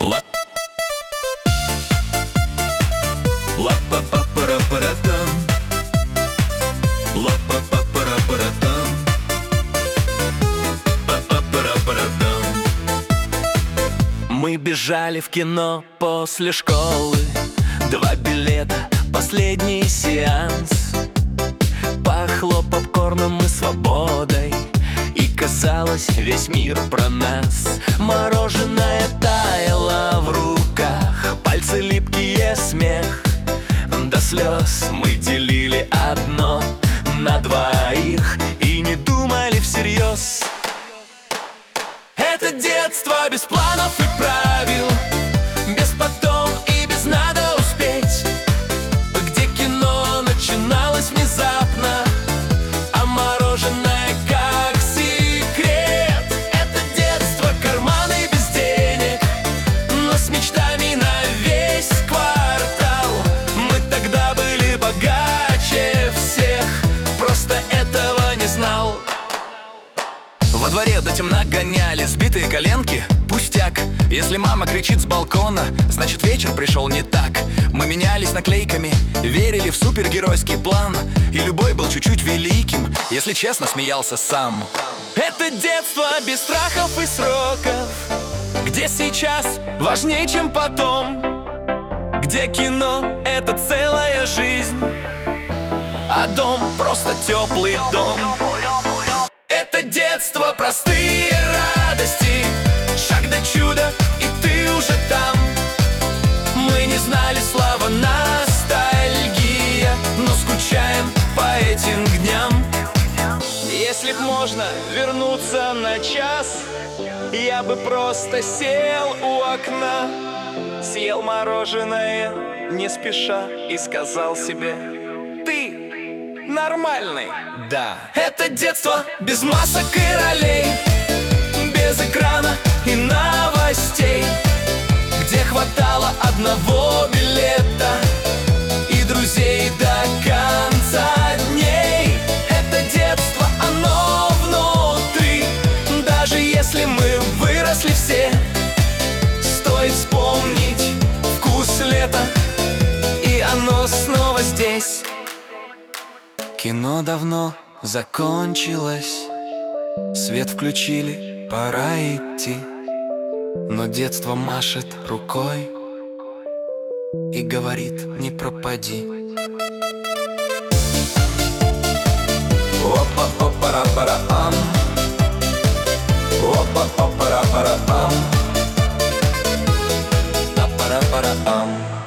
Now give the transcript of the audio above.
Ла ла па па пара пара там. Ла па па пара пара там. Па па пара пара там. Мы бежали в кино после школы. 2 билета, последний сеанс. Пахло попкорном и свободой, и казалось, весь мир про нас. Мороженое таяло в руках, пальцы липкие, смех до слез. Мы делили одно на двоих и не думали всерьез. Это детство без планов и правил, без потом и без надо успеть, где кино начиналось внезапно, а мороженое как секрет. Это детство, карманы без денег, но с мечтами на весь квартал. Мы тогда были богаче всех, просто этого не знал. Во дворе до темна гоняли сбитые коленки, пустяк. Если мама кричит с балкона, значит вечер пришел не так. Мы менялись наклейками, верили в супергеройский план, и любой был чуть-чуть великим, если честно, смеялся сам. Это детство без страхов и сроков, где сейчас важнее, чем потом, где кино — это целая жизнь, а дом — просто теплый дом. Это детство, простые радости, шаг до чуда, и ты уже там. Мы не знали слова ностальгия, но скучаем по этим дням. Если б можно вернуться на час, я бы просто сел у окна, съел мороженое не спеша и сказал себе: ты нормальный. Да. Это детство без масок и ролей, без экрана и новостей, где хватало одного билета и друзей до конца дней. Это детство, оно внутри, даже если мы выросли все, стоит вспомнить вкус лета, и оно снова здесь. Кино давно закончилось, свет включили, пора идти, но детство машет рукой и говорит: не пропади. Опа-опа-пара-пара-ам, опа-опа-пара-пара-ам, а-пара-пара-ам.